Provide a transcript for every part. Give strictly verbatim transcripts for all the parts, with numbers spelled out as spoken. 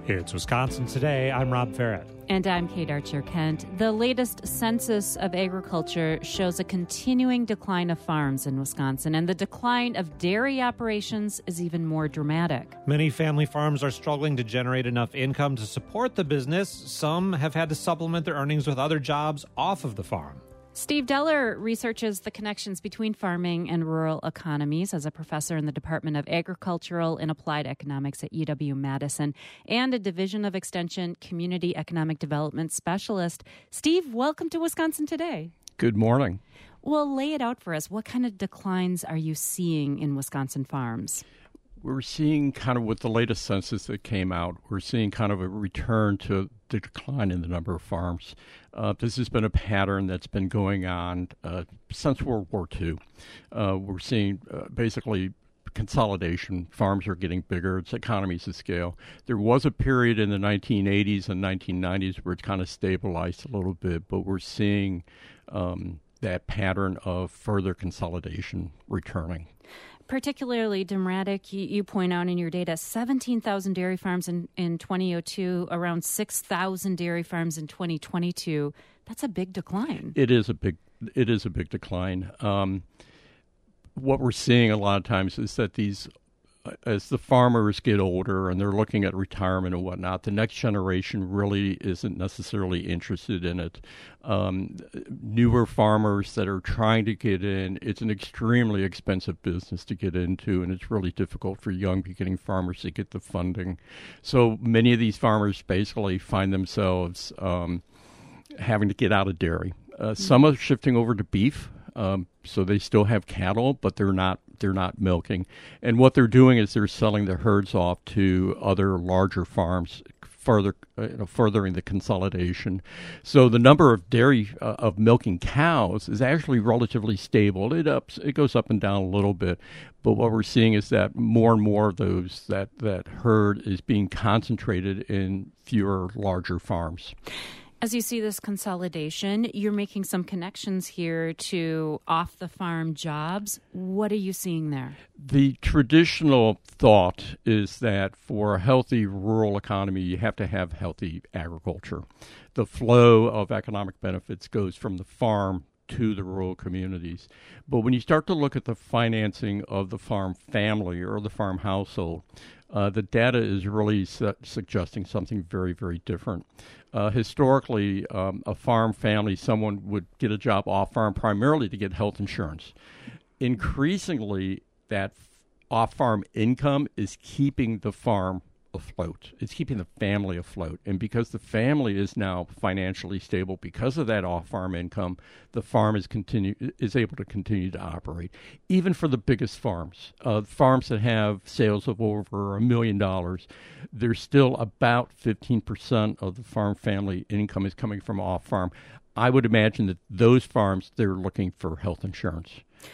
It's Wisconsin Today. I'm Rob Farrett. And I'm Kate Archer-Kent. The latest census of agriculture shows a continuing decline of farms in Wisconsin, and the decline of dairy operations is even more dramatic. Many family farms are struggling to generate enough income to support the business. Some have had to supplement their earnings with other jobs off of the farm. Steve Deller researches the connections between farming and rural economies as a professor in the Department of Agricultural and Applied Economics at U W-Madison and a Division of Extension Community Economic Development Specialist. Steve, welcome to Wisconsin Today. Good morning. Well, lay it out for us. What kind of declines are you seeing in Wisconsin farms? We're seeing kind of with the latest census that came out, we're seeing kind of a return to the decline in the number of farms. Uh, this has been a pattern that's been going on uh, since World War Two. Uh, we're seeing uh, basically consolidation. Farms are getting bigger. It's economies of scale. There was a period in the nineteen eighties and nineteen nineties where it kind of stabilized a little bit, but we're seeing um, that pattern of further consolidation returning. Particularly dramatic, you, you point out in your data, seventeen thousand dairy farms in, in twenty oh two, around six thousand dairy farms in twenty twenty-two. That's a big decline. It is a big, it is a big decline. Um, what we're seeing a lot of times is that these, as the farmers get older and they're looking at retirement and whatnot, the next generation really isn't necessarily interested in it. Um, newer farmers that are trying to get in, it's an extremely expensive business to get into, and it's really difficult for young beginning farmers to get the funding. So many of these farmers basically find themselves um, having to get out of dairy. Uh, mm-hmm. Some are shifting over to beef. Um, so they still have cattle, but they're not they're not milking. And what they're doing is they're selling their herds off to other larger farms, further uh, you know, furthering the consolidation. So the number of dairy uh, of milking cows is actually relatively stable. It ups it goes up and down a little bit, but what we're seeing is that more and more of those that that herd is being concentrated in fewer larger farms. As you see this consolidation, you're making some connections here to off-the-farm jobs. What are you seeing there? The traditional thought is that for a healthy rural economy, you have to have healthy agriculture. The flow of economic benefits goes from the farm to the rural communities. But when you start to look at the financing of the farm family or the farm household, uh, the data is really su- suggesting something very, very different. Uh, historically, um, a farm family, someone would get a job off-farm primarily to get health insurance. Increasingly, that f- off-farm income is keeping the farm afloat. It's keeping the family afloat. And because the family is now financially stable because of that off-farm income, the farm is continue is able to continue to operate. Even for the biggest farms, uh, farms that have sales of over a million dollars, there's still about fifteen percent of the farm family income is coming from off-farm. I would imagine that those farms, they're looking for health insurance.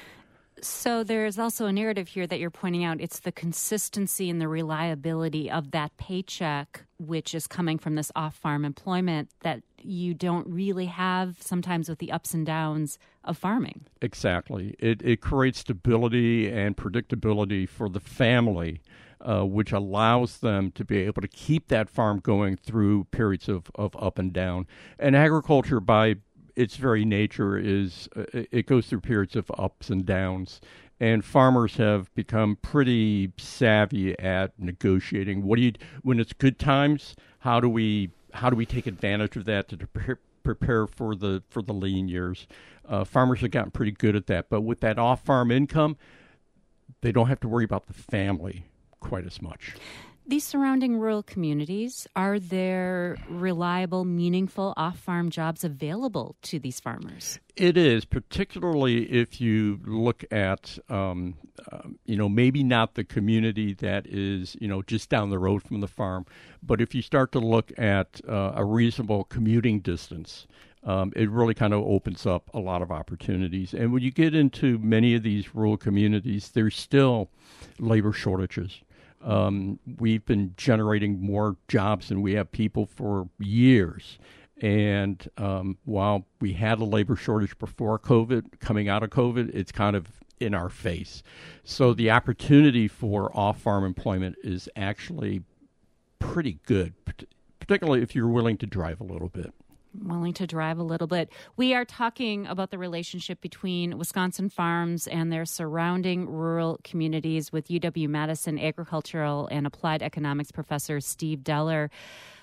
So there's also a narrative here that you're pointing out. It's the consistency and the reliability of that paycheck, which is coming from this off-farm employment that you don't really have sometimes with the ups and downs of farming. Exactly. It, it creates stability and predictability for the family, uh, which allows them to be able to keep that farm going through periods of, of up and down. And agriculture, by its very nature, is uh, it goes through periods of ups and downs, and farmers have become pretty savvy at negotiating. What do you when it's good times? How do we how do we take advantage of that to prepare, prepare for the for the lean years? Uh, farmers have gotten pretty good at that, but with that off-farm income, they don't have to worry about the family quite as much. These surrounding rural communities, are there reliable, meaningful off-farm jobs available to these farmers? It is, particularly if you look at, um, uh, you know, maybe not the community that is, you know, just down the road from the farm, but if you start to look at uh, a reasonable commuting distance, um, it really kind of opens up a lot of opportunities. And when you get into many of these rural communities, there's still labor shortages. Um, we've been generating more jobs than we have people for years. And um, while we had a labor shortage before COVID, coming out of COVID, it's kind of in our face. So the opportunity for off-farm employment is actually pretty good, particularly if you're willing to drive a little bit. Willing to drive a little bit. We are talking about the relationship between Wisconsin farms and their surrounding rural communities with U W-Madison agricultural and applied economics professor Steve Deller.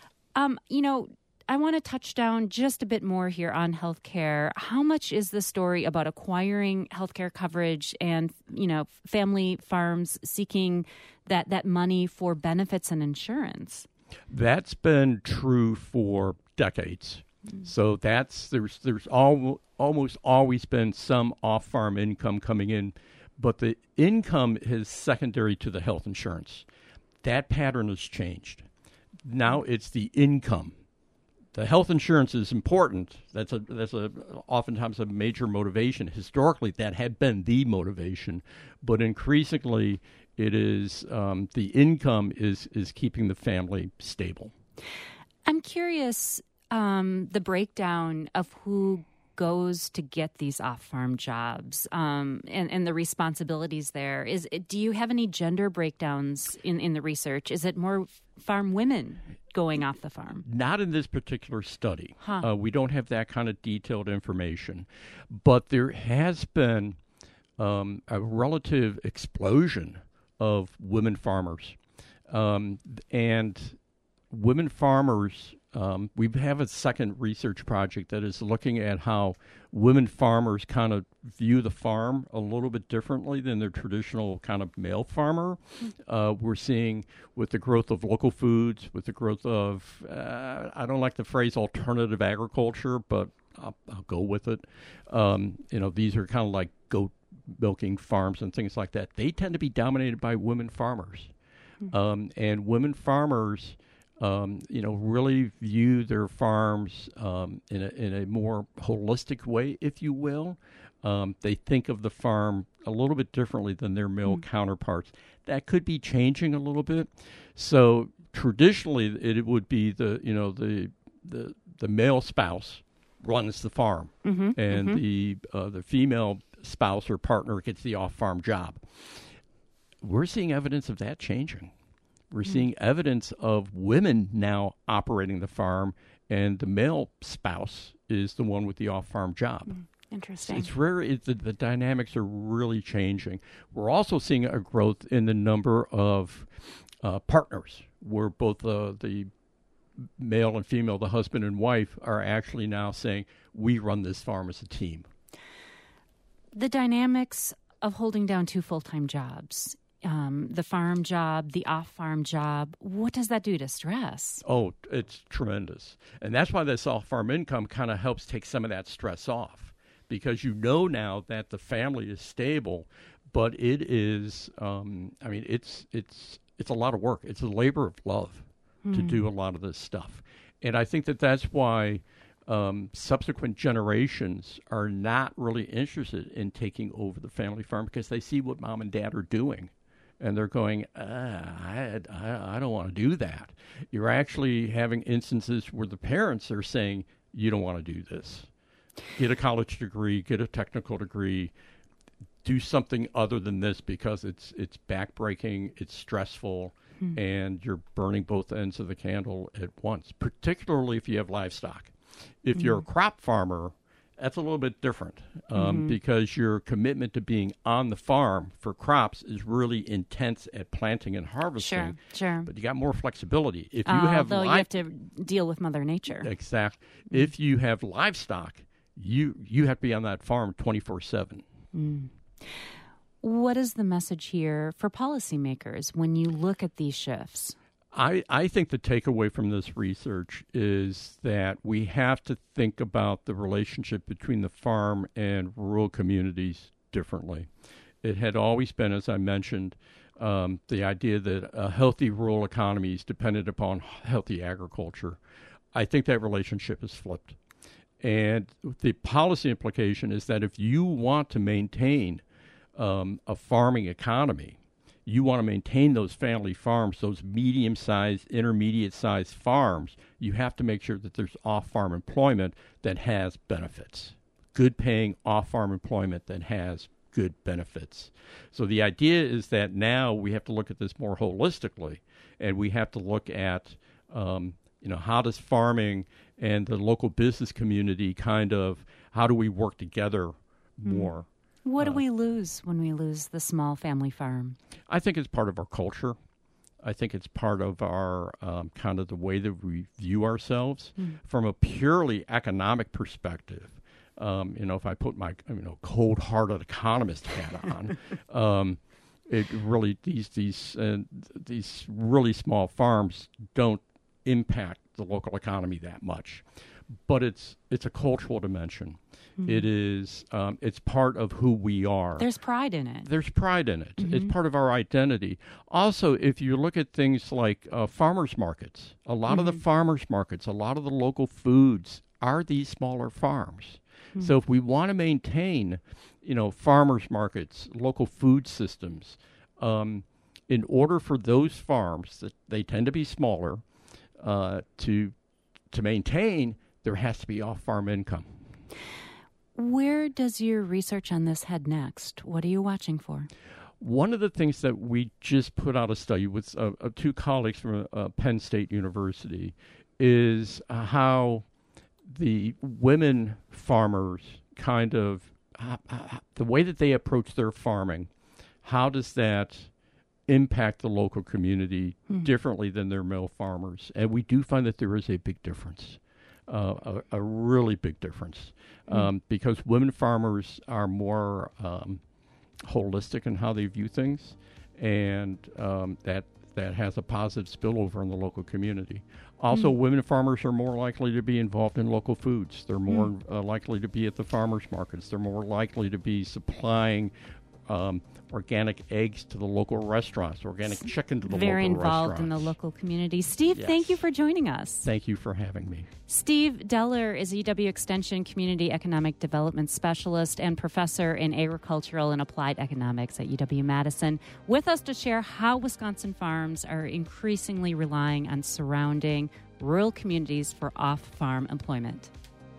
Um, you know, I want to touch down just a bit more here on healthcare. How much is the story about acquiring healthcare coverage and, you know, family farms seeking that, that money for benefits and insurance? That's been true for decades. So that's there's there's al- almost always been some off-farm income coming in, but the income is secondary to the health insurance. That pattern has changed. Now it's the income. The health insurance is important. That's a that's a oftentimes a major motivation. Historically, that had been the motivation, but increasingly, it is um, the income is is keeping the family stable. I'm curious. Um, the breakdown of who goes to get these off-farm jobs um, and, and the responsibilities there. Is do you have any gender breakdowns in, in the research? Is it more farm women going off the farm? Not in this particular study. Huh. Uh, we don't have that kind of detailed information. But there has been um, a relative explosion of women farmers. Um, and women farmers... Um, we have a second research project that is looking at how women farmers kind of view the farm a little bit differently than their traditional kind of male farmer. Uh, we're seeing with the growth of local foods, with the growth of, uh, I don't like the phrase alternative agriculture, but I'll, I'll go with it. Um, you know, these are kind of like goat milking farms and things like that. They tend to be dominated by women farmers. Mm-hmm. Um, and women farmers... Um, you know, really view their farms um, in a in a more holistic way, if you will. Um, they think of the farm a little bit differently than their male mm-hmm. counterparts. That could be changing a little bit. So traditionally, it, it would be the you know the the the male spouse runs the farm, mm-hmm. and mm-hmm. the uh, the female spouse or partner gets the off-farm job. We're seeing evidence of that changing. We're mm. seeing evidence of women now operating the farm, and the male spouse is the one with the off-farm job. Mm. Interesting. It's rare. It, the, the dynamics are really changing. We're also seeing a growth in the number of uh, partners, where both uh, the male and female, the husband and wife, are actually now saying, we run this farm as a team. The dynamics of holding down two full-time jobs, Um, the farm job, the off-farm job, what does that do to stress? Oh, it's tremendous. And that's why this off-farm income kind of helps take some of that stress off, because you know now that the family is stable, but it is, um, I mean, it's it's it's a lot of work. It's a labor of love mm. to do a lot of this stuff. And I think that that's why um, subsequent generations are not really interested in taking over the family farm, because they see what mom and dad are doing. And they're going, ah, I, I, I don't want to do that. You're actually having instances where the parents are saying, you don't want to do this. Get a college degree, get a technical degree, do something other than this, because it's it's backbreaking, it's stressful, hmm. and you're burning both ends of the candle at once, particularly if you have livestock. If mm. you're a crop farmer, that's a little bit different um, mm-hmm. because your commitment to being on the farm for crops is really intense at planting and harvesting. Sure, sure. But you got more flexibility. If you uh, have although li- you have to deal with Mother Nature. Exactly. Mm. If you have livestock, you you have to be on that farm twenty-four seven. Mm. What is the message here for policymakers when you look at these shifts? I, I think the takeaway from this research is that we have to think about the relationship between the farm and rural communities differently. It had always been, as I mentioned, um, the idea that a healthy rural economy is dependent upon healthy agriculture. I think that relationship is flipped. And the policy implication is that if you want to maintain um, a farming economy, you want to maintain those family farms, those medium-sized, intermediate-sized farms, you have to make sure that there's off-farm employment that has benefits, good-paying off-farm employment that has good benefits. So the idea is that now we have to look at this more holistically, and we have to look at, um, you know, how does farming and the local business community kind of, how do we work together more? What do uh, we lose when we lose the small family farm? I think it's part of our culture. I think it's part of our um, kind of the way that we view ourselves mm. from a purely economic perspective. Um, you know, if I put my you know cold-hearted economist hat on, um, it really these these uh, these really small farms don't impact the local economy that much, but it's it's a cultural dimension. Mm-hmm. It is um, it's part of who we are. There's pride in it. There's pride in it. Mm-hmm. It's part of our identity. Also, if you look at things like uh, farmers markets, a lot mm-hmm. of the farmers markets, a lot of the local foods are these smaller farms. Mm-hmm. So if we want to maintain, you know, farmers markets, local food systems, um, in order for those farms that they tend to be smaller uh, to to maintain, there has to be off-farm income. Where does your research on this head next? What are you watching for? One of the things that we just put out a study with uh, uh, two colleagues from uh, Penn State University is uh, how the women farmers kind of, uh, uh, the way that they approach their farming, how does that impact the local community mm. differently than their male farmers? And we do find that there is a big difference. Uh, a, a really big difference um, mm. because women farmers are more um, holistic in how they view things, and um, that that has a positive spillover in the local community. Also, mm. women farmers are more likely to be involved in local foods. They're more mm. uh, likely to be at the farmers markets. They're more likely to be supplying Um, organic eggs to the local restaurants, organic chicken to the Very local restaurants. Very involved in the local community. Steve, yes. thank you for joining us. Thank you for having me. Steve Deller is a U W Extension Community Economic Development Specialist and Professor in Agricultural and Applied Economics at U W-Madison, with us to share how Wisconsin farms are increasingly relying on surrounding rural communities for off-farm employment.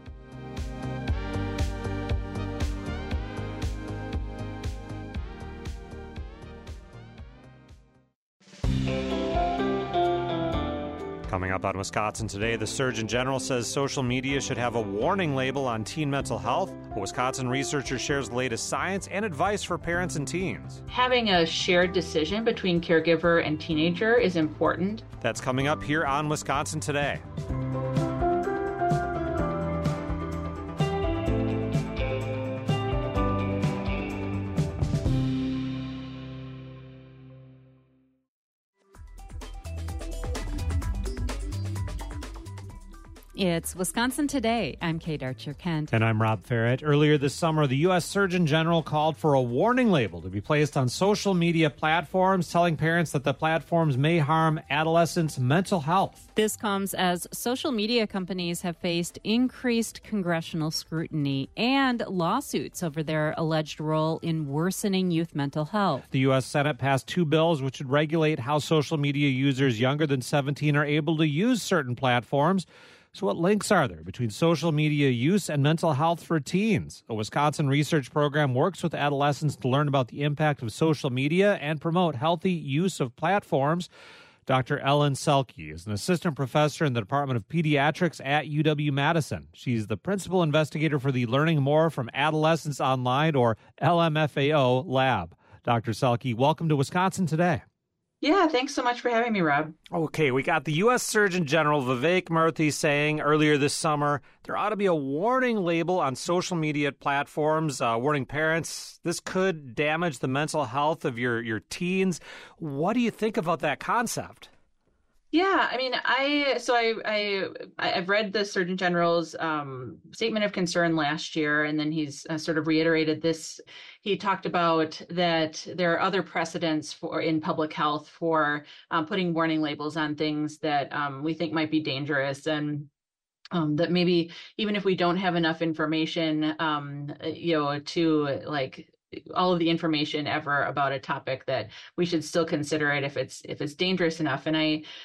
Coming up on Wisconsin Today, the Surgeon General says social media should have a warning label on teen mental health. A Wisconsin researcher shares the latest science and advice for parents and teens. Having a shared decision between caregiver and teenager is important. That's coming up here on Wisconsin Today. It's Wisconsin Today. I'm Kate Archer-Kent. And I'm Rob Farrett. Earlier this summer, the U S Surgeon General called for a warning label to be placed on social media platforms, telling parents that the platforms may harm adolescents' mental health. This comes as social media companies have faced increased congressional scrutiny and lawsuits over their alleged role in worsening youth mental health. The U S Senate passed two bills which would regulate how social media users younger than seventeen are able to use certain platforms. So what links are there between social media use and mental health for teens? A Wisconsin research program works with adolescents to learn about the impact of social media and promote healthy use of platforms. Doctor Ellen Selke is an assistant professor in the Department of Pediatrics at U W-Madison. She's the principal investigator for the Learning More from Adolescents Online, or L M F A O, lab. Doctor Selke, welcome to Wisconsin Today. Yeah, thanks so much for having me, Rob. Okay, we got the U S Surgeon General Vivek Murthy saying earlier this summer there ought to be a warning label on social media platforms, uh, warning parents this could damage the mental health of your, your teens. What do you think about that concept? Yeah, I mean, I so I I I've read the Surgeon General's um, statement of concern last year, and then he's uh, sort of reiterated this. He talked about that there are other precedents for in public health for um, putting warning labels on things that um, we think might be dangerous, and um, that maybe even if we don't have enough information, um, you know, to like. all of the information ever about a topic, that we should still consider it if it's if it's dangerous enough. And I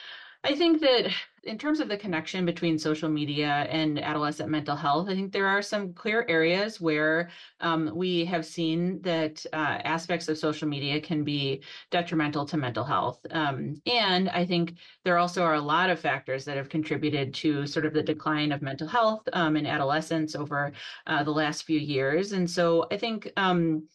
I think that in terms of the connection between social media and adolescent mental health, I think there are some clear areas where um, we have seen that uh, aspects of social media can be detrimental to mental health. Um, and I think there also are a lot of factors that have contributed to sort of the decline of mental health um, in adolescents over uh, the last few years. And so I think um,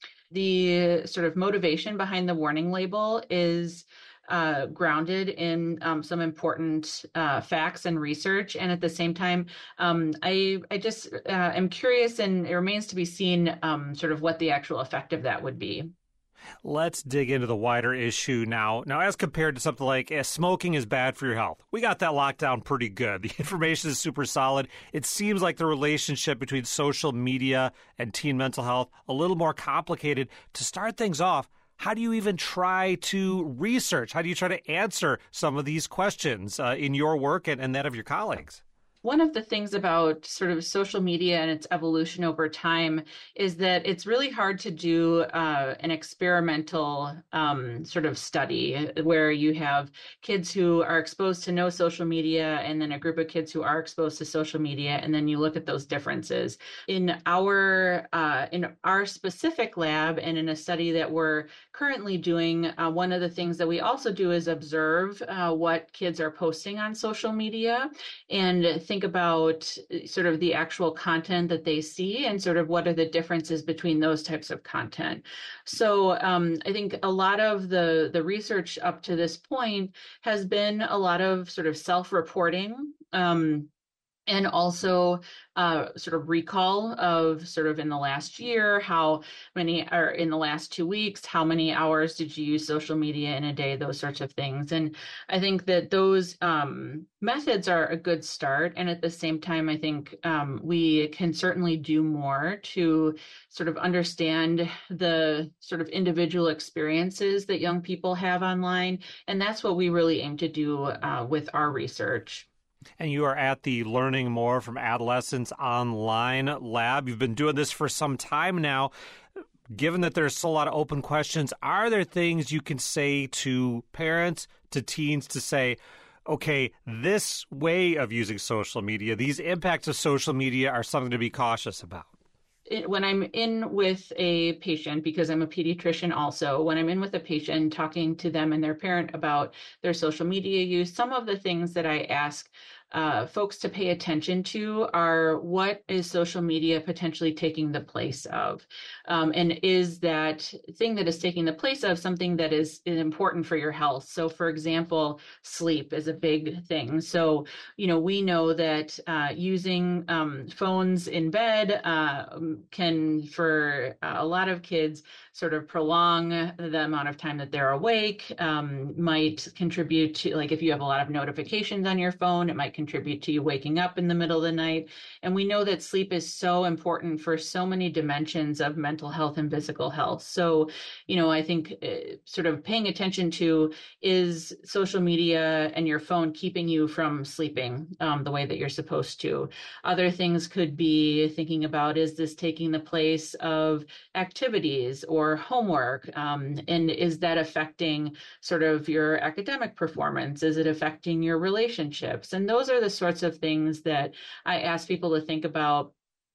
the sort of motivation behind the warning label is Uh, grounded in um, some important uh, facts and research, and at the same time, um, I I just uh, am curious, and it remains to be seen um, sort of what the actual effect of that would be. Let's dig into the wider issue now. Now, as compared to something like eh, smoking is bad for your health, we got that locked down pretty good. The information is super solid. It seems like the relationship between social media and teen mental health a little more complicated. To start things off, how do you even try to research? How do you try to answer some of these questions uh, in your work and, and that of your colleagues? One of the things about sort of social media and its evolution over time is that it's really hard to do uh, an experimental um, sort of study where you have kids who are exposed to no social media and then a group of kids who are exposed to social media, and then you look at those differences. In our uh, in our specific lab and in a study that we're currently doing, uh, one of the things that we also do is observe uh, what kids are posting on social media and think about sort of the actual content that they see and sort of what are the differences between those types of content. So um, I think a lot of the, the research up to this point has been a lot of sort of self-reporting um, and also uh, sort of recall of sort of in the last year, how many, or in the last two weeks, how many hours did you use social media in a day, those sorts of things. And I think that those um, methods are a good start. And at the same time, I think um, we can certainly do more to sort of understand the sort of individual experiences that young people have online. And that's what we really aim to do uh, with our research. And you are at the Learning More from Adolescents Online Lab. You've been doing this for some time now. Given that there's still a lot of open questions, are there things you can say to parents, to teens, to say, okay, this way of using social media, these impacts of social media are something to be cautious about? When I'm in with a patient, because I'm a pediatrician also, when I'm in with a patient talking to them and their parent about their social media use, some of the things that I ask uh, folks to pay attention to are what is social media potentially taking the place of? Um, and is that thing that is taking the place of something that is, is important for your health? So for example, sleep is a big thing. So, you know, we know that uh, using um, phones in bed uh, can, for a lot of kids, sort of prolong the amount of time that they're awake, um, might contribute to, like if you have a lot of notifications on your phone, it might contribute to you waking up in the middle of the night. And we know that sleep is so important for so many dimensions of mental health and physical health. So, you know, I think uh, sort of paying attention to, is social media and your phone keeping you from sleeping um, the way that you're supposed to? Other things could be thinking about, is this taking the place of activities or homework? Um, and is that affecting sort of your academic performance? Is it affecting your relationships? And those are the sorts of things that I ask people to think about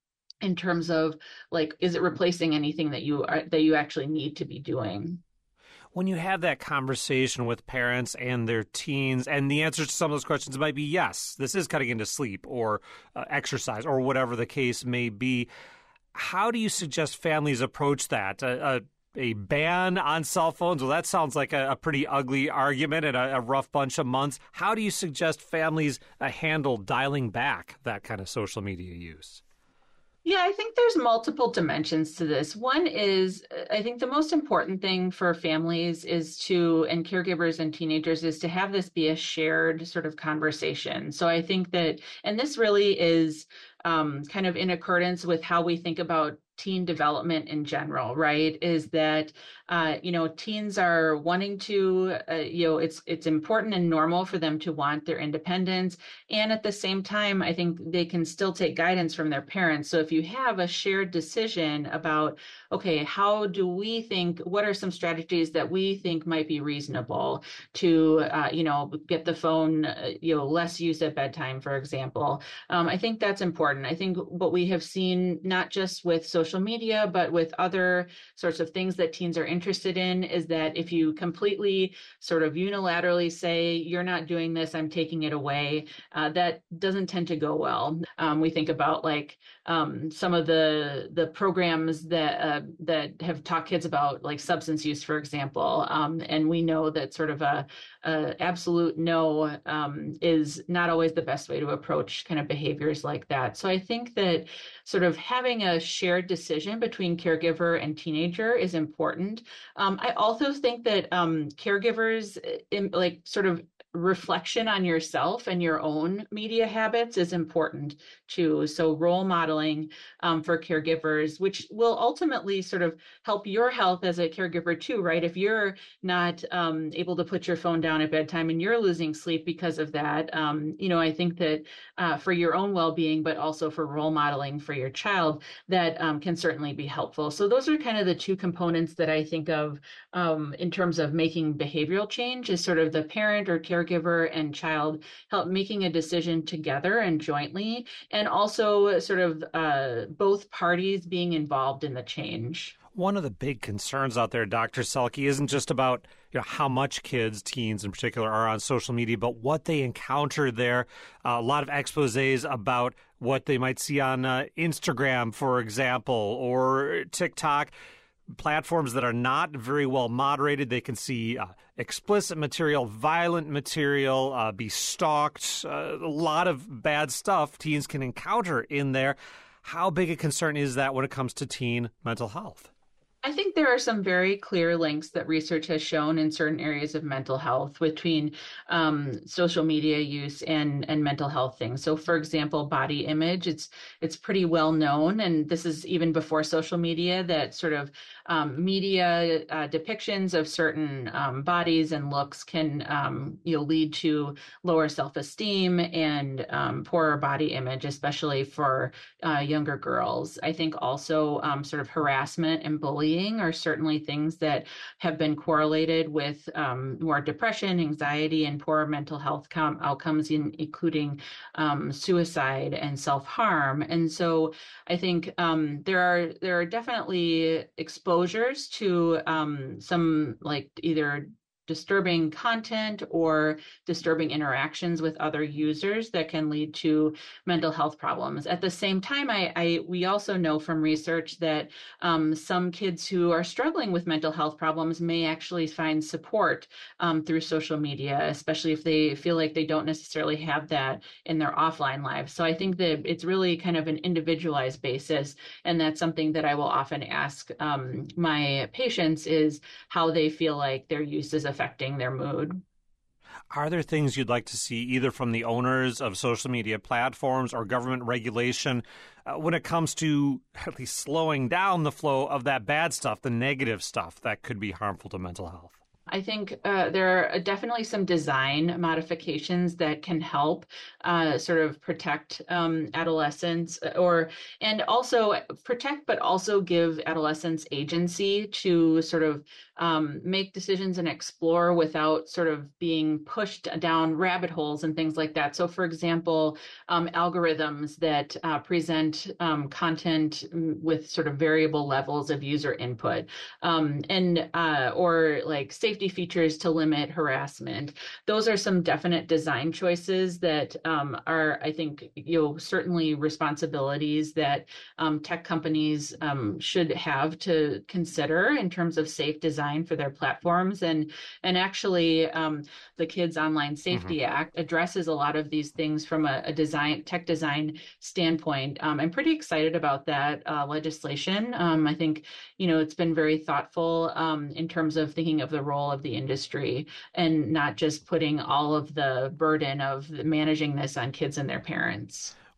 in terms of, like, is it replacing anything that you are, that you actually need to be doing? When you have that conversation with parents and their teens, and the answers to some of those questions might be yes, this is cutting into sleep or uh, exercise or whatever the case may be, how do you suggest families approach that? A, a, a ban on cell phones? Well, that sounds like a, a pretty ugly argument and a, a rough bunch of months. How do you suggest families uh, handle dialing back that kind of social media use? Yeah, I think there's multiple dimensions to this. One is, I think the most important thing for families is to, and caregivers and teenagers, is to have this be a shared sort of conversation. So I think that, and this really is um, kind of in accordance with how we think about teen development in general, right? Is that uh, you know, teens are wanting to, uh, you know, it's it's important and normal for them to want their independence. And at the same time, I think they can still take guidance from their parents. So if you have a shared decision about, okay, how do we think, what are some strategies that we think might be reasonable to, uh, you know, get the phone, uh, you know, less use at bedtime, for example. Um, I think that's important. I think what we have seen, not just with social media, but with other sorts of things that teens are interested in, is that if you completely sort of unilaterally say, you're not doing this, I'm taking it away, uh, that doesn't tend to go well. Um, we think about like um, some of the the programs that uh, that have taught kids about like substance use, for example, um, and we know that sort of a, a absolute no um, is not always the best way to approach kind of behaviors like that. So I think that sort of having a shared decision between caregiver and teenager is important. Um, I also think that um, caregivers, in, like sort of reflection on yourself and your own media habits is important too. So role modeling um, for caregivers, which will ultimately sort of help your health as a caregiver too, right? If you're not um, able to put your phone down at bedtime and you're losing sleep because of that, um, you know, I think that uh, for your own well-being, but also for role modeling for your child, that um, can certainly be helpful. So those are kind of the two components that I think of um, in terms of making behavioral change, is sort of the parent or caregiver and child help making a decision together and jointly, and also sort of uh, both parties being involved in the change. One of the big concerns out there, Doctor Selke, isn't just about you know how much kids, teens in particular, are on social media, but what they encounter there. Uh, a lot of exposés about what they might see on uh, Instagram, for example, or TikTok. Platforms that are not very well moderated. They can see uh, explicit material, violent material, uh, be stalked, uh, a lot of bad stuff teens can encounter in there. How big a concern is that when it comes to teen mental health? I think there are some very clear links that research has shown in certain areas of mental health between um, social media use and, and mental health things. So, for example, body image, it's it's pretty well known, and this is even before social media, that sort of um, media uh, depictions of certain um, bodies and looks can um, you know lead to lower self-esteem and um, poorer body image, especially for uh, younger girls. I think also um, sort of harassment and bullying are certainly things that have been correlated with um, more depression, anxiety, and poor mental health com- outcomes, in, including um, suicide and self-harm. And so I think um, there are there are definitely exposures to um, some like either disturbing content or disturbing interactions with other users that can lead to mental health problems. At the same time, I, I we also know from research that um, some kids who are struggling with mental health problems may actually find support um, through social media, especially if they feel like they don't necessarily have that in their offline lives. So I think that it's really kind of an individualized basis, and that's something that I will often ask um, my patients, is how they feel like their use is affecting their mood. Are there things you'd like to see either from the owners of social media platforms or government regulation uh, when it comes to at least slowing down the flow of that bad stuff, the negative stuff that could be harmful to mental health? I think uh, there are definitely some design modifications that can help uh, sort of protect um, adolescents, or and also protect, but also give adolescents agency to sort of um, make decisions and explore without sort of being pushed down rabbit holes and things like that. So, for example, um, algorithms that uh, present um, content with sort of variable levels of user input, um, and uh, or like safety safety features to limit harassment. Those are some definite design choices that um, are, I think, you know, certainly responsibilities that um, tech companies um, should have to consider in terms of safe design for their platforms. And and actually, um, the Kids Online Safety mm-hmm. Act addresses a lot of these things from a, a design tech design standpoint. Um, I'm pretty excited about that uh, legislation. Um, I think, you know, it's been very thoughtful um, in terms of thinking of the role of the industry and not just putting all of the burden of managing this on kids and their parents.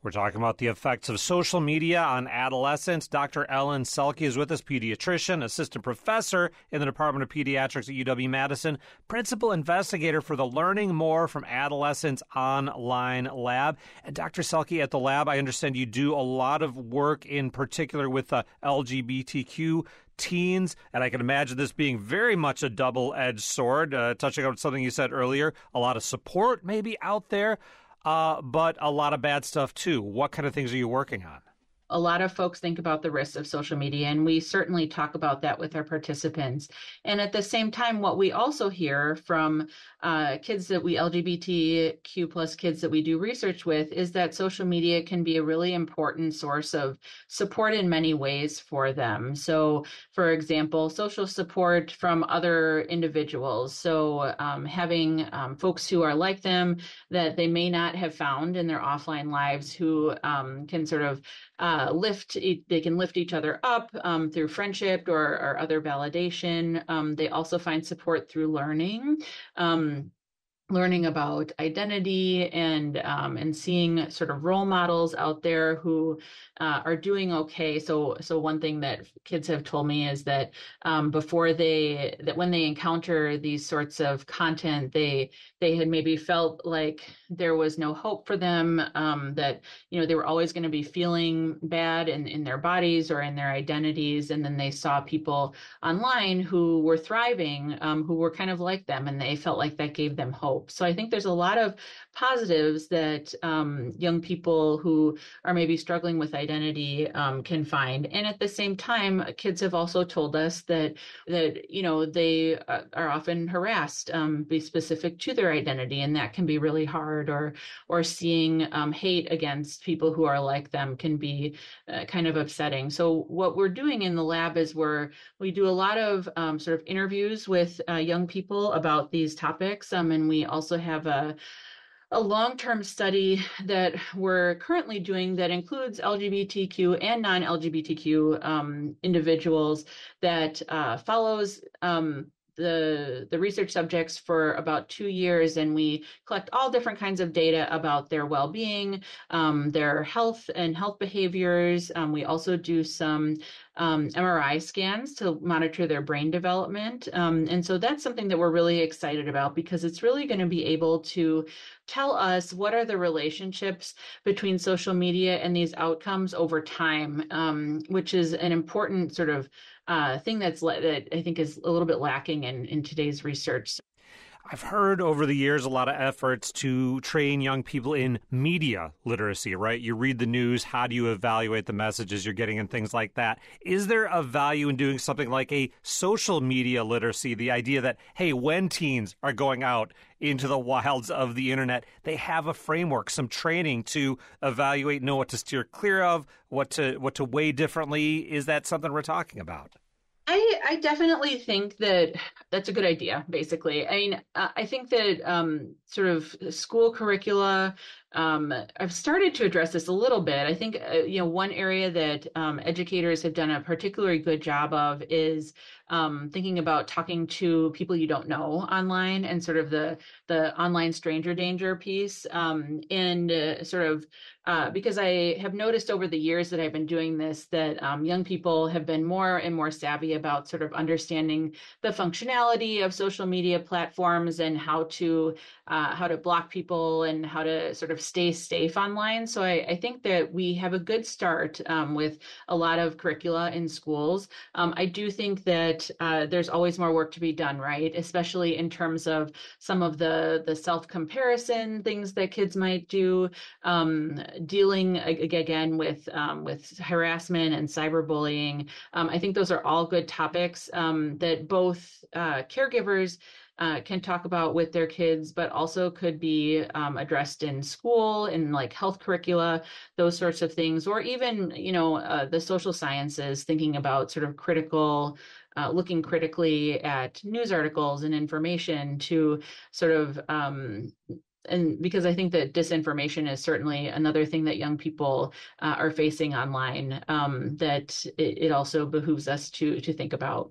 We're talking about the effects of social media on adolescents. Doctor Ellen Selke is with us, pediatrician, assistant professor in the Department of Pediatrics at U W-Madison, principal investigator for the Learning More from Adolescents online lab. And Doctor Selke, at the lab, I understand you do a lot of work in particular with uh, L G B T Q teens, and I can imagine this being very much a double-edged sword, uh, touching on something you said earlier, a lot of support maybe out there. Uh, but a lot of bad stuff, too. What kind of things are you working on? A lot of folks think about the risks of social media, and we certainly talk about that with our participants. And at the same time, what we also hear from uh, kids that we L G B T Q plus kids that we do research with is that social media can be a really important source of support in many ways for them. So, for example, social support from other individuals. So um, having um, folks who are like them that they may not have found in their offline lives who um, can sort of Uh, lift, they can lift each other up um, through friendship or, or other validation. Um, they also find support through learning. Um, learning about identity and um, and seeing sort of role models out there who uh, are doing okay. So so one thing that kids have told me is that um, before they that when they encounter these sorts of content, they they had maybe felt like there was no hope for them, um, that you know they were always going to be feeling bad in, in their bodies or in their identities, and then they saw people online who were thriving, um, who were kind of like them, and they felt like that gave them hope. So I think there's a lot of positives that um, young people who are maybe struggling with identity um, can find. And at the same time, kids have also told us that, that you know, they are often harassed, um, be specific to their identity, and that can be really hard, or or seeing um, hate against people who are like them can be uh, kind of upsetting. So what we're doing in the lab is we're, we do a lot of um, sort of interviews with uh, young people about these topics, um, and we also have a a long-term study that we're currently doing that includes L G B T Q and non-L G B T Q um, individuals that uh, follows um, the the research subjects for about two years, and we collect all different kinds of data about their well-being, um, their health and health behaviors. Um, we also do some um, M R I scans to monitor their brain development. Um, and so that's something that we're really excited about, because it's really going to be able to tell us what are the relationships between social media and these outcomes over time, um, which is an important sort of uh, thing that's that I think is a little bit lacking in, in today's research. I've heard over the years a lot of efforts to train young people in media literacy, right? You read the news, how do you evaluate the messages you're getting and things like that? Is there a value in doing something like a social media literacy, the idea that, hey, when teens are going out into the wilds of the internet, they have a framework, some training to evaluate, know what to steer clear of, what to what to weigh differently? Is that something we're talking about? I, I definitely think that that's a good idea, basically. I mean, uh, I think that um, sort of school curricula, um, I've started to address this a little bit. I think, uh, you know, one area that um, educators have done a particularly good job of is um, thinking about talking to people you don't know online, and sort of the, the online stranger danger piece. Um, and uh, sort of Uh, because I have noticed over the years that I've been doing this that um, young people have been more and more savvy about sort of understanding the functionality of social media platforms and how to uh, how to block people and how to sort of stay safe online. So I, I think that we have a good start um, with a lot of curricula in schools. Um, I do think that uh, there's always more work to be done, right? Especially in terms of some of the the self-comparison things that kids might do. Um, dealing again with um, with harassment and cyberbullying. Um, I think those are all good topics um, that both uh, caregivers uh, can talk about with their kids, but also could be um, addressed in school, in like health curricula, those sorts of things, or even, you know, uh, the social sciences, thinking about sort of critical Uh, looking critically at news articles and information to sort of um, and because I think that disinformation is certainly another thing that young people uh, are facing online, um, that it, it also behooves us to to think about.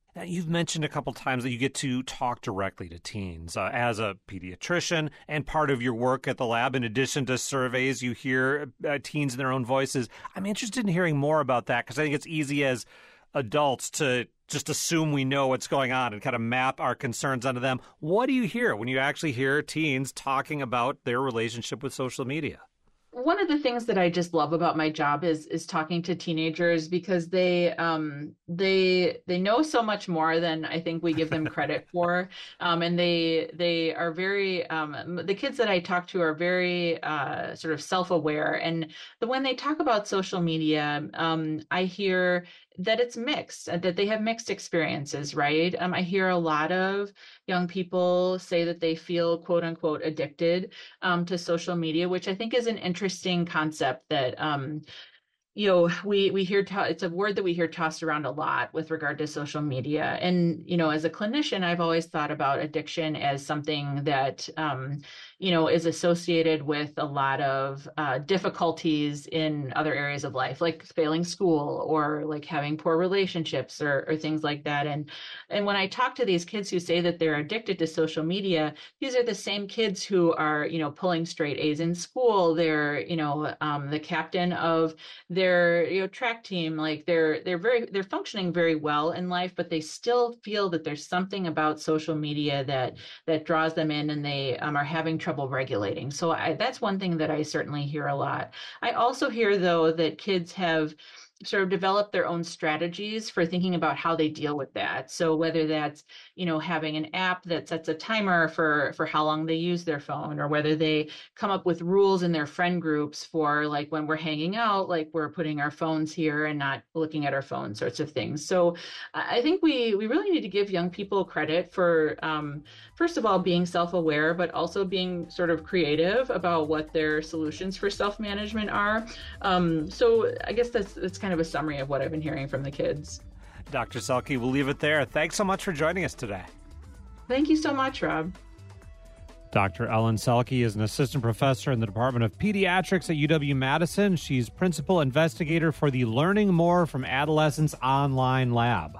Now, you've mentioned a couple times that you get to talk directly to teens. Uh, as a pediatrician and part of your work at the lab, in addition to surveys, you hear uh, teens in their own voices. I'm interested in hearing more about that because I think it's easy as adults to just assume we know what's going on and kind of map our concerns onto them. What do you hear when you actually hear teens talking about their relationship with social media? One of the things that I just love about my job is is talking to teenagers because they um, they they know so much more than I think we give them credit for, um, and they they are very um, the kids that I talk to are very uh, sort of self-aware, and the, when they talk about social media, um, I hear that it's mixed, that they have mixed experiences, right? Um, I hear a lot of young people say that they feel quote unquote addicted um, to social media, which I think is an interesting concept that, um, you know, we, we hear, to- it's a word that we hear tossed around a lot with regard to social media. And, you know, as a clinician, I've always thought about addiction as something that, um, you know, is associated with a lot of uh, difficulties in other areas of life, like failing school or like having poor relationships or, or things like that. And, and when I talk to these kids who say that they're addicted to social media, these are the same kids who are, you know, pulling straight A's in school. They're, you know, um, the captain of their, you know, track team. Like they're, they're very, they're functioning very well in life, but they still feel that there's something about social media that, that draws them in, and they um, are having trouble regulating. So I, that's one thing that I certainly hear a lot. I also hear, though, that kids have sort of develop their own strategies for thinking about how they deal with that. So whether that's, you know, having an app that sets a timer for, for how long they use their phone, or whether they come up with rules in their friend groups for like when we're hanging out, like we're putting our phones here and not looking at our phone, sorts of things. So I think we, we really need to give young people credit for, um, first of all, being self-aware, but also being sort of creative about what their solutions for self-management are. Um, so I guess that's, that's kind of a summary of what I've been hearing from the kids. Doctor Selke, we'll leave it there. Thanks so much for joining us today. Thank you so much, Rob. Doctor Ellen Selke is an assistant professor in the Department of Pediatrics at U W-Madison. She's principal investigator for the Learning More from Adolescents online lab.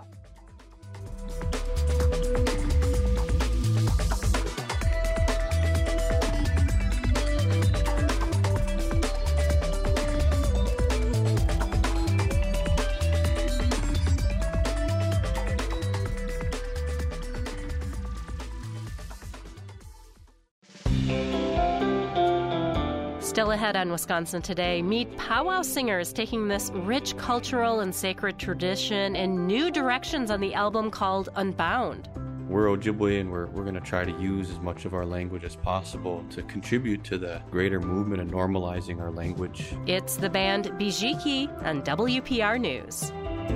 Still ahead on Wisconsin Today, meet powwow singers taking this rich cultural and sacred tradition in new directions on the album called Unbound. We're Ojibwe, and we're, we're going to try to use as much of our language as possible to contribute to the greater movement of normalizing our language. It's the band Bijiki on W P R News.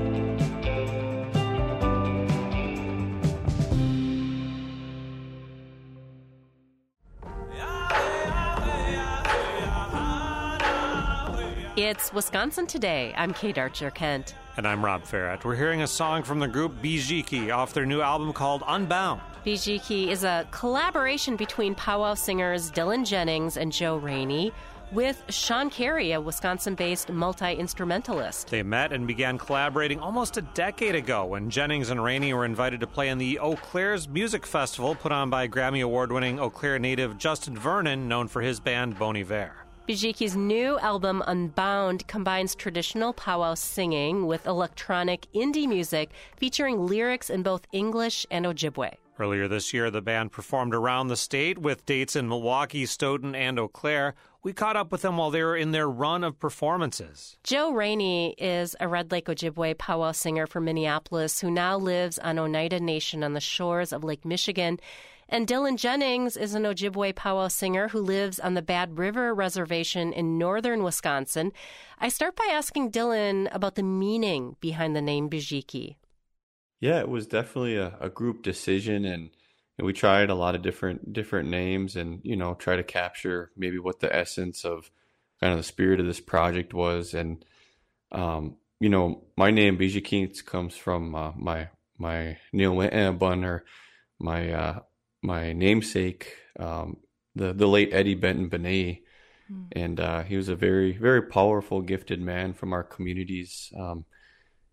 It's Wisconsin Today. I'm Kate Archer-Kent. And I'm Rob Farrett. We're hearing a song from the group Bijiki off their new album called Unbound. Bijiki is a collaboration between powwow singers Dylan Jennings and Joe Rainey with Sean Carey, a Wisconsin-based multi-instrumentalist. They met and began collaborating almost a decade ago when Jennings and Rainey were invited to play in the Eau Claire's Music Festival put on by Grammy Award-winning Eau Claire native Justin Vernon, known for his band Bon Iver. Bijiki's new album, Unbound, combines traditional powwow singing with electronic indie music featuring lyrics in both English and Ojibwe. Earlier this year, the band performed around the state with dates in Milwaukee, Stoughton, and Eau Claire. We caught up with them while they were in their run of performances. Joe Rainey is a Red Lake Ojibwe powwow singer from Minneapolis who now lives on Oneida Nation on the shores of Lake Michigan. And Dylan Jennings is an Ojibwe powwow singer who lives on the Bad River Reservation in northern Wisconsin. I start by asking Dylan about the meaning behind the name Bijiki. Yeah, it was definitely a, a group decision, and, and we tried a lot of different different names, and you know, try to capture maybe what the essence of kind of the spirit of this project was. And um, you know, my name Bijiki comes from uh, my my Neil Bun, or my uh, my namesake, um, the the late Eddie Benton Benet, mm. and uh, he was a very very powerful, gifted man from our communities. Um,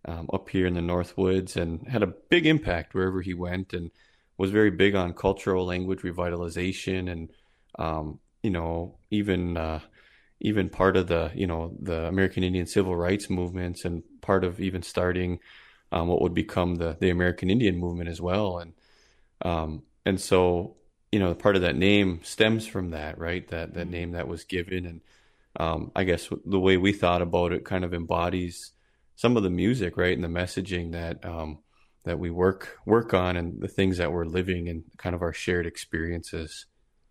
um, up here in the North Woods, and had a big impact wherever he went, and was very big on cultural language revitalization, and um, you know, even uh, even part of the you know the American Indian civil rights movements, and part of even starting um, what would become the the American Indian movement as well, and um, and so you know part of that name stems from that, right? That that name that was given, and um, I guess the way we thought about it kind of embodies some of the music, right, and the messaging that um, that we work work on, and the things that we're living, and kind of our shared experiences.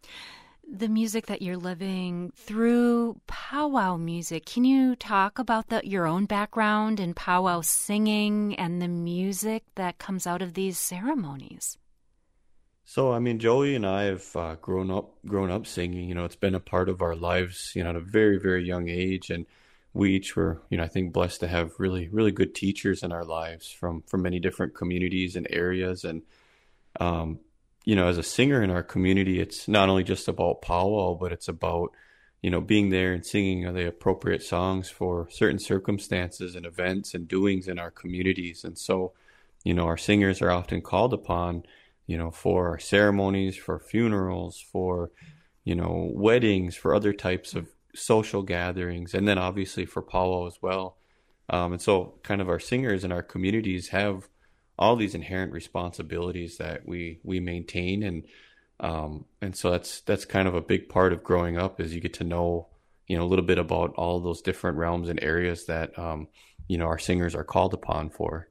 The music that you're living through powwow music. Can you talk about the, your own background in powwow singing and the music that comes out of these ceremonies? So, I mean, Joey and I have uh, grown up grown up singing. You know, it's been a part of our lives, you know, at a very, very young age. And we each were, you know, I think blessed to have really, really good teachers in our lives from, from many different communities and areas. And, um, you know, as a singer in our community, it's not only just about powwow, but it's about, you know, being there and singing the appropriate songs for certain circumstances and events and doings in our communities. And so, you know, our singers are often called upon, you know, for ceremonies, for funerals, for, you know, weddings, for other types of social gatherings, and then obviously for powwow as well. Um, and so kind of our singers in our communities have all these inherent responsibilities that we we maintain, and um, and so that's that's kind of a big part of growing up, is you get to know, you know, a little bit about all those different realms and areas that um, you know, our singers are called upon for.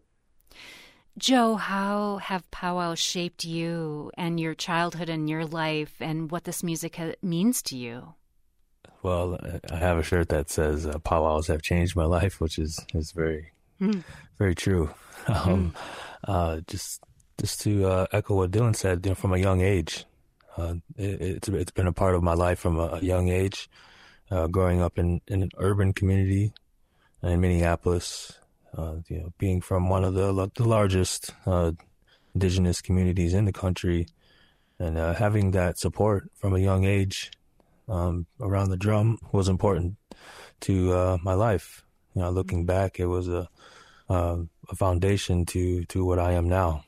Joe, how have powwows shaped you and your childhood and your life, and what this music ha- means to you? Well, I have a shirt that says uh, powwows have changed my life, which is, is very, mm. very true. Um, mm. uh, just just to uh, echo what Dylan said, you know, from a young age, uh, it, it's it's been a part of my life from a, a young age. Uh, growing up in, in an urban community in Minneapolis, uh, you know, being from one of the the largest uh, indigenous communities in the country, and uh, having that support from a young age. Um, around the drum was important to uh, my life. You know, looking back, it was a uh, a foundation to to what I am now.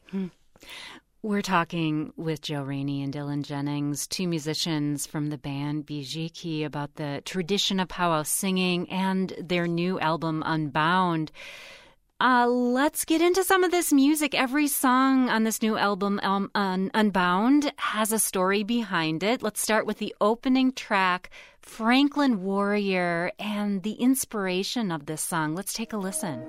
We're talking with Joe Rainey and Dylan Jennings, two musicians from the band Bijiki, about the tradition of powwow singing and their new album Unbound. Uh, let's get into some of this music. Every song on this new album, um, Un- Unbound, has a story behind it. Let's start with the opening track, Franklin Warrior, and the inspiration of this song. Let's take a listen.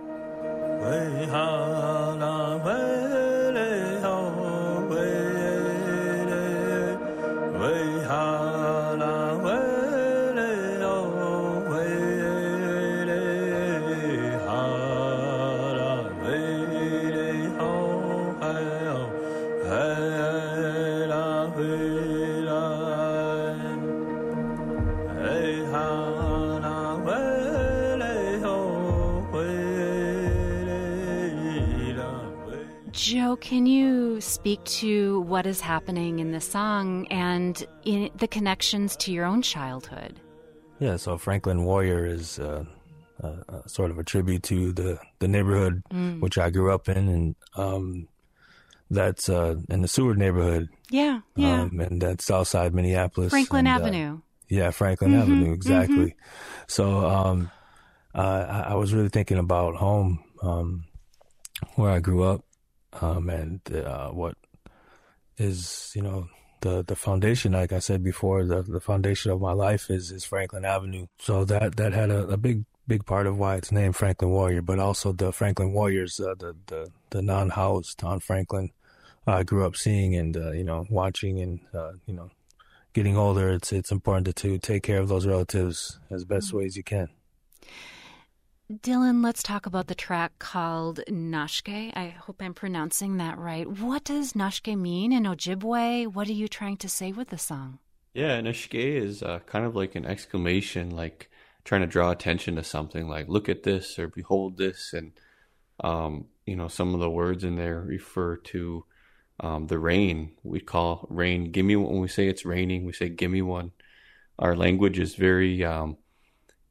Joe, can you speak to what is happening in this song and in the connections to your own childhood? Yeah, so Franklin Warrior is uh, uh, uh, sort of a tribute to the, the neighborhood mm. which I grew up in, and um, that's uh, in the Seward neighborhood. Yeah, yeah. Um, and that's Southside Minneapolis. Franklin and, Avenue. Uh, yeah, Franklin mm-hmm, Avenue, exactly. Mm-hmm. So um, uh, I, I was really thinking about home, um, where I grew up. Um, and uh, what is, you know, the, the foundation, like I said before, the, the foundation of my life is, is Franklin Avenue. So that, that had a, a big, big part of why it's named Franklin Warrior, but also the Franklin Warriors, uh, the, the, the non-housed on Franklin, I uh, grew up seeing and, uh, you know, watching and, uh, you know, getting older. It's, it's important to, to take care of those relatives as best mm-hmm. way as you can. Dylan, let's talk about the track called Nashke. I hope I'm pronouncing that right. What does Nashke mean in Ojibwe? What are you trying to say with the song? Yeah, Nashke is uh, kind of like an exclamation, like trying to draw attention to something, like look at this or behold this. And, um, you know, some of the words in there refer to um, the rain. We call rain, gimme, when we say it's raining, we say gimme one. Our language is very... Um,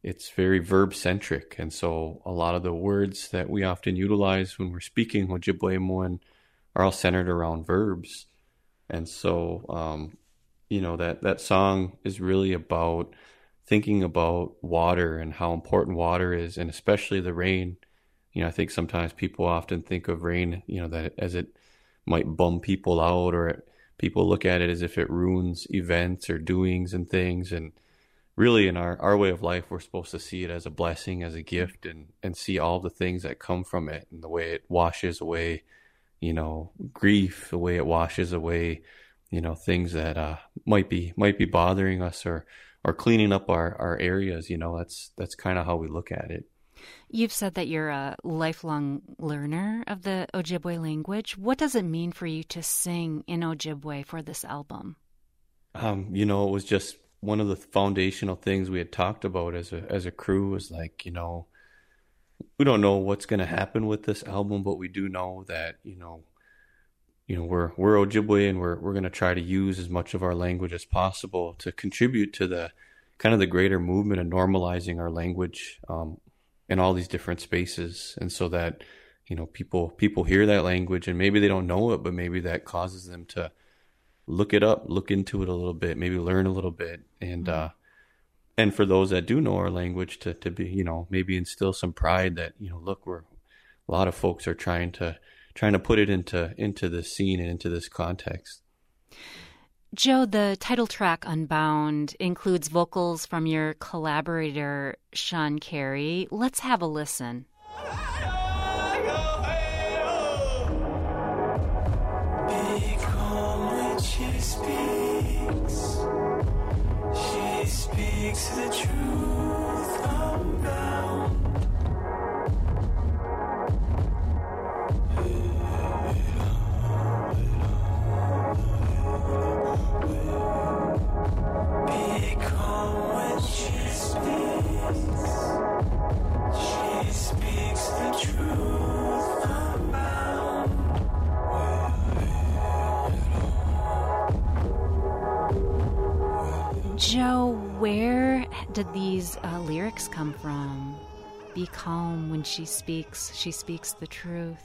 it's very verb centric. And so a lot of the words that we often utilize when we're speaking Ojibwe-Moan are all centered around verbs. And so, um, you know, that, that song is really about thinking about water and how important water is, and especially the rain. You know, I think sometimes people often think of rain, you know, that as it might bum people out, or people look at it as if it ruins events or doings and things. And really in our, our way of life, we're supposed to see it as a blessing, as a gift, and, and see all the things that come from it, and the way it washes away, you know, grief, the way it washes away, you know, things that uh, might be might be bothering us, or or cleaning up our, our areas. You know, that's that's kind of how we look at it. You've said that you're a lifelong learner of the Ojibwe language. What does it mean for you to sing in Ojibwe for this album? Um, you know, it was just one of the foundational things we had talked about as a as a crew, was like, you know, we don't know what's going to happen with this album, but we do know that, you know, you know, we're we're Ojibwe, and we're we're going to try to use as much of our language as possible to contribute to the kind of the greater movement of normalizing our language um, in all these different spaces, and so that, you know, people people hear that language and maybe they don't know it, but maybe that causes them to look it up, look into it a little bit, maybe learn a little bit, and mm-hmm. uh, and for those that do know our language, to to be, you know, maybe instill some pride that, you know, look, we're a lot of folks are trying to. trying to put it into into this scene and into this context. Joe, the title track Unbound includes vocals from your collaborator, Sean Carey. Let's have a listen. She speaks, she speaks the truth unbound. Joe, where did these uh, lyrics come from? Be calm when she speaks, she speaks the truth.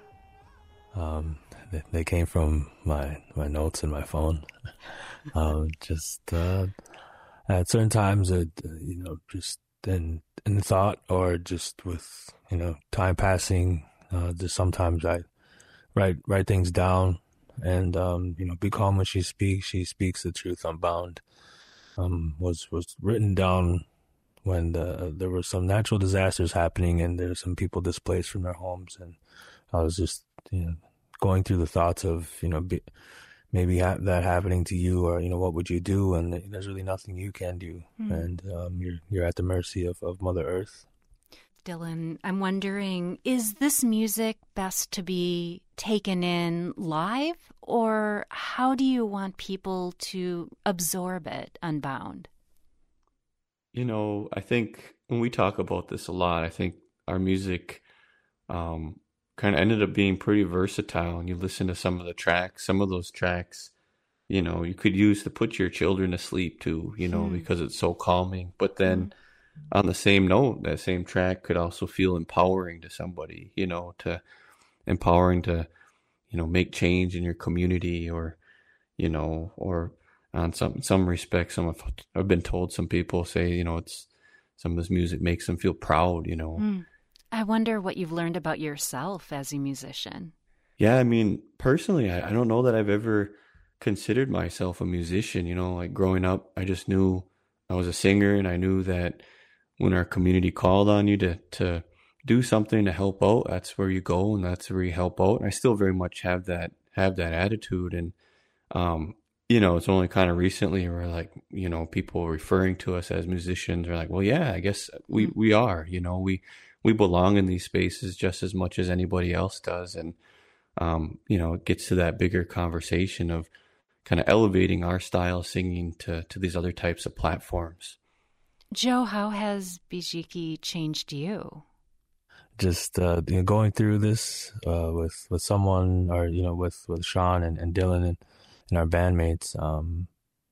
Um, they, they came from my, my notes in my phone. um, just uh, at certain times, it, uh, you know, just in in thought, or just with, you know, time passing. Uh, just sometimes I write write things down, and um, you know, be calm when she speaks. She speaks the truth unbound. Um, was was written down when the, there were some natural disasters happening, and there's some people displaced from their homes, and I was just, you know, going through the thoughts of, you know, be, maybe ha- that happening to you, or, you know, what would you do? And there's really nothing you can do, mm. and um, you're you're at the mercy of, of Mother Earth. Dylan, I'm wondering, is this music best to be taken in live, or how do you want people to absorb it unbound? You know, I think when we talk about this a lot, I think our music um, kind of ended up being pretty versatile. And you listen to some of the tracks, some of those tracks, you know, you could use to put your children to sleep too, you know, mm. because it's so calming. But then mm. on the same note, that same track could also feel empowering to somebody, you know, to empowering to, you know, make change in your community, or, you know, or on some, some respects, some of, I've been told some people say, you know, it's, some of this music makes them feel proud, you know. Mm. I wonder what you've learned about yourself as a musician. Yeah. I mean, personally, I, I don't know that I've ever considered myself a musician, you know, like growing up, I just knew I was a singer, and I knew that when our community called on you to, to do something to help out, that's where you go, and that's where you help out. And I still very much have that, have that attitude. And, um, you know, it's only kind of recently where, like, you know, people referring to us as musicians are like, well, yeah, I guess we, mm-hmm. we are, you know, we, we belong in these spaces just as much as anybody else does. And, um, you know, it gets to that bigger conversation of kind of elevating our style of singing to, to these other types of platforms. Joe, how has Bijiki changed you? Just uh, you know, going through this uh, with with someone, or, you know, with, with Sean and, and Dylan and, and our bandmates, um,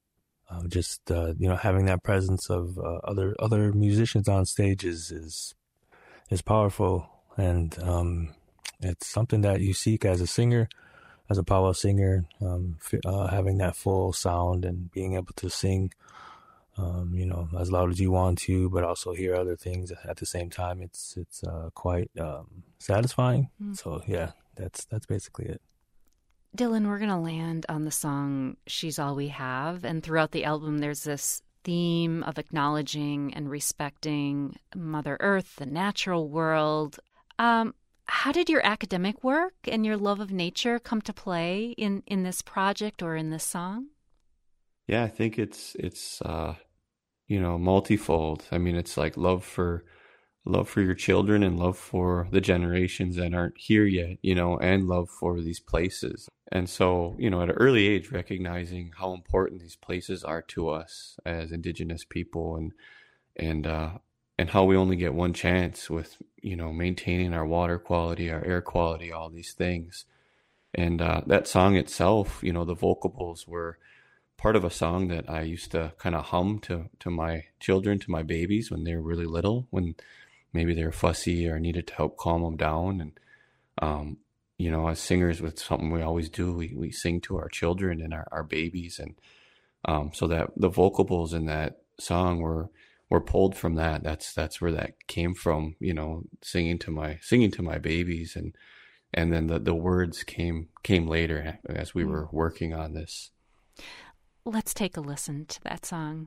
uh, just uh, you know, having that presence of uh, other other musicians on stage is is, is powerful, and um, it's something that you seek as a singer, as a powwow singer, um, uh, having that full sound and being able to sing, um, you know, as loud as you want to, but also hear other things at the same time. It's it's uh, quite um, satisfying. Mm. So yeah, that's that's basically it. Dylan, we're going to land on the song She's All We Have. And throughout the album, there's this theme of acknowledging and respecting Mother Earth, the natural world. Um, how did your academic work and your love of nature come to play in, in this project or in this song? Yeah, I think it's, it's uh, you know, multifold. I mean, it's like love for love for your children and love for the generations that aren't here yet, you know, and love for these places. And so, you know, at an early age, recognizing how important these places are to us as Indigenous people, and and uh, and how we only get one chance with, you know, maintaining our water quality, our air quality, all these things. And uh, that song itself, you know, the vocables were part of a song that I used to kind of hum to to my children, to my babies when they were really little, when maybe they were fussy or needed to help calm them down. And um, you know, as singers, with something we always do, we, we sing to our children and our, our babies. And um, so that the vocables in that song were were pulled from that. That's that's where that came from, you know, singing to my singing to my babies. And and then the, the words came came later as we were working on this. Let's take a listen to that song.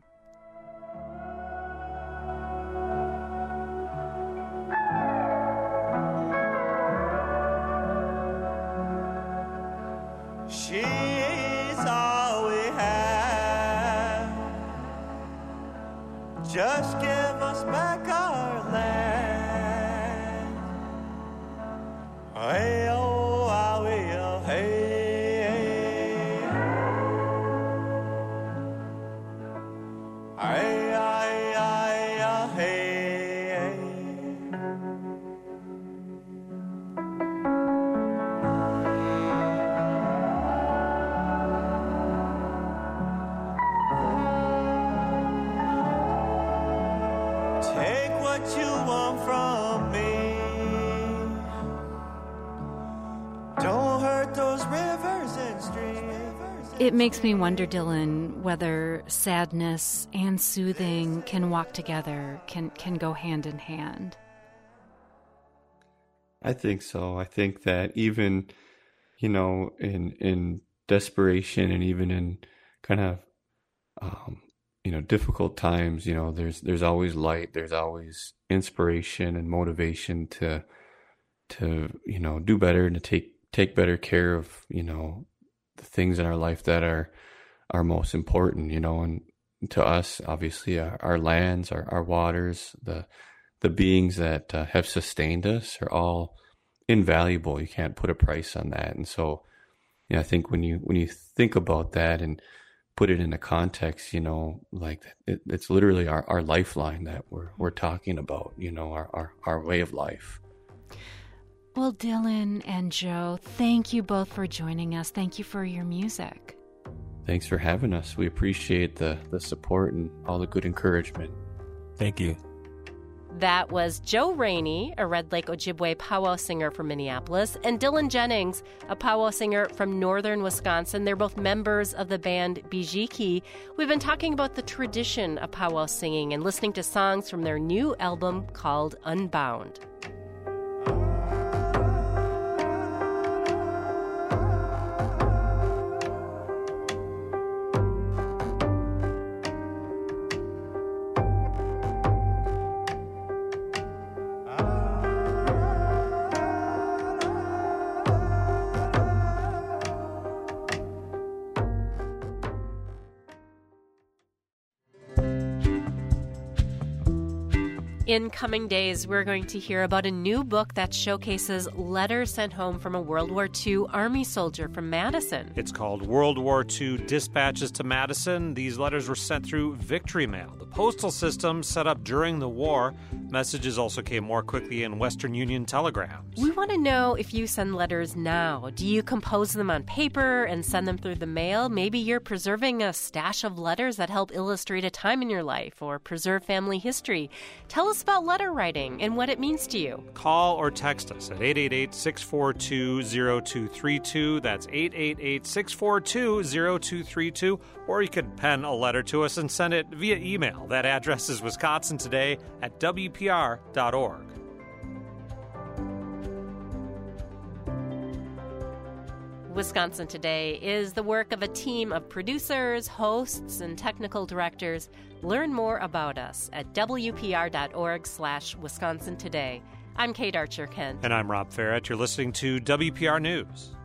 She's all we have. Just give us back our land. Hey, oh, I will. Hey, hey, hey, hey, hey, hey. Take what you want from me. Don't hurt those rivers and streams. It makes me wonder, Dylan, whether sadness and soothing can walk together, can can go hand in hand. I think so. I think that even, you know, in in desperation and even in kind of, um, you know, difficult times, you know, there's there's always light. There's always inspiration and motivation to to you know do better and to take take better care of, you know, the things in our life that are are most important. You know, and to us, obviously, our, our lands, our, our waters, the the beings that uh, have sustained us are all invaluable. You can't put a price on that. And so, you know, I think when you when you think about that and put it into context, you know, like it, it's literally our, our lifeline that we're we're talking about. You know, our, our our way of life. Well, Dylan and Joe, thank you both for joining us. Thank you for your music. Thanks for having us. We appreciate the the support and all the good encouragement. Thank you. That was Joe Rainey, a Red Lake Ojibwe powwow singer from Minneapolis, and Dylan Jennings, a powwow singer from northern Wisconsin. They're both members of the band Bijiki. We've been talking about the tradition of powwow singing and listening to songs from their new album called Unbound. In coming days, we're going to hear about a new book that showcases letters sent home from a World War Two Army soldier from Madison. It's called World War Two Dispatches to Madison. These letters were sent through Victory Mail, the postal system set up during the war. Messages also came more quickly in Western Union telegrams. We want to know if you send letters now. Do you compose them on paper and send them through the mail? Maybe you're preserving a stash of letters that help illustrate a time in your life or preserve family history. Tell us about letter writing and what it means to you. Call or text us at eight eight eight, six four two, zero two three two. That's eight eight eight, six four two, zero two three two. Or you can pen a letter to us and send it via email. That address is Wisconsin Today at W P R dot org. Wisconsin Today is the work of a team of producers, hosts, and technical directors. Learn more about us at W P R dot org slash Wisconsin Today. I'm Kate Archer-Kent. And I'm Rob Farrett. You're listening to W P R News.